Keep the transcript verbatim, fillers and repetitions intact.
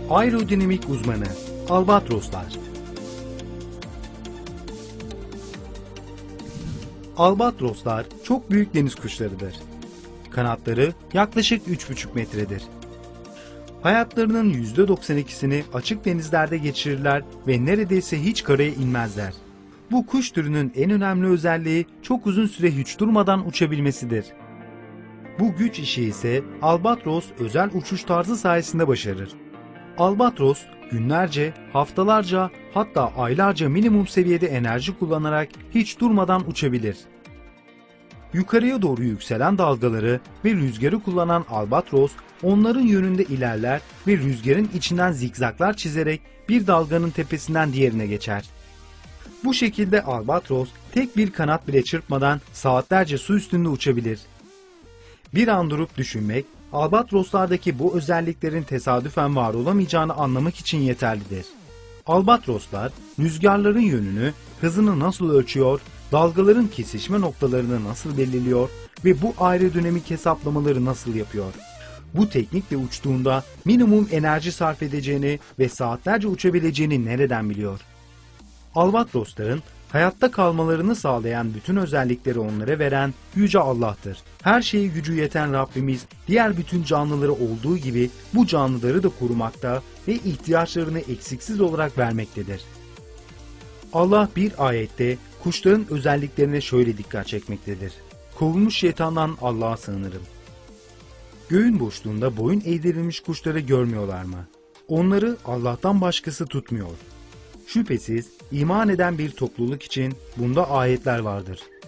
Aerodinamik uzmanı Albatroslar. Albatroslar çok büyük deniz kuşlarıdır. Kanatları yaklaşık üç buçuk metredir. Hayatlarının yüzde doksan ikisini açık denizlerde geçirirler ve neredeyse hiç karaya inmezler. Bu kuş türünün en önemli özelliği çok uzun süre hiç durmadan uçabilmesidir. Bu güç işi ise albatros özel uçuş tarzı sayesinde başarır. Albatros günlerce, haftalarca, hatta aylarca minimum seviyede enerji kullanarak hiç durmadan uçabilir. Yukarıya doğru yükselen dalgaları ve rüzgarı kullanan albatros onların yönünde ilerler ve rüzgarın içinden zikzaklar çizerek bir dalganın tepesinden diğerine geçer. Bu şekilde albatros tek bir kanat bile çırpmadan saatlerce su üstünde uçabilir. Bir an durup düşünmek, albatroslardaki bu özelliklerin tesadüfen var olamayacağını anlamak için yeterlidir. Albatroslar rüzgarların yönünü, hızını nasıl ölçüyor, dalgaların kesişme noktalarını nasıl belirliyor ve bu aerodinamik hesaplamaları nasıl yapıyor? Bu teknikle uçtuğunda minimum enerji sarf edeceğini ve saatlerce uçabileceğini nereden biliyor? Albatrosların hayatta kalmalarını sağlayan bütün özellikleri onlara veren Yüce Allah'tır. Her şeye gücü yeten Rabbimiz diğer bütün canlıları olduğu gibi bu canlıları da korumakta ve ihtiyaçlarını eksiksiz olarak vermektedir. Allah bir ayette kuşların özelliklerine şöyle dikkat çekmektedir. Kovulmuş şeytandan Allah'a sığınırım. Göğün boşluğunda boyun eğdirilmiş kuşları görmüyorlar mı? Onları Allah'tan başkası tutmuyor. Şüphesiz iman eden bir topluluk için bunda ayetler vardır.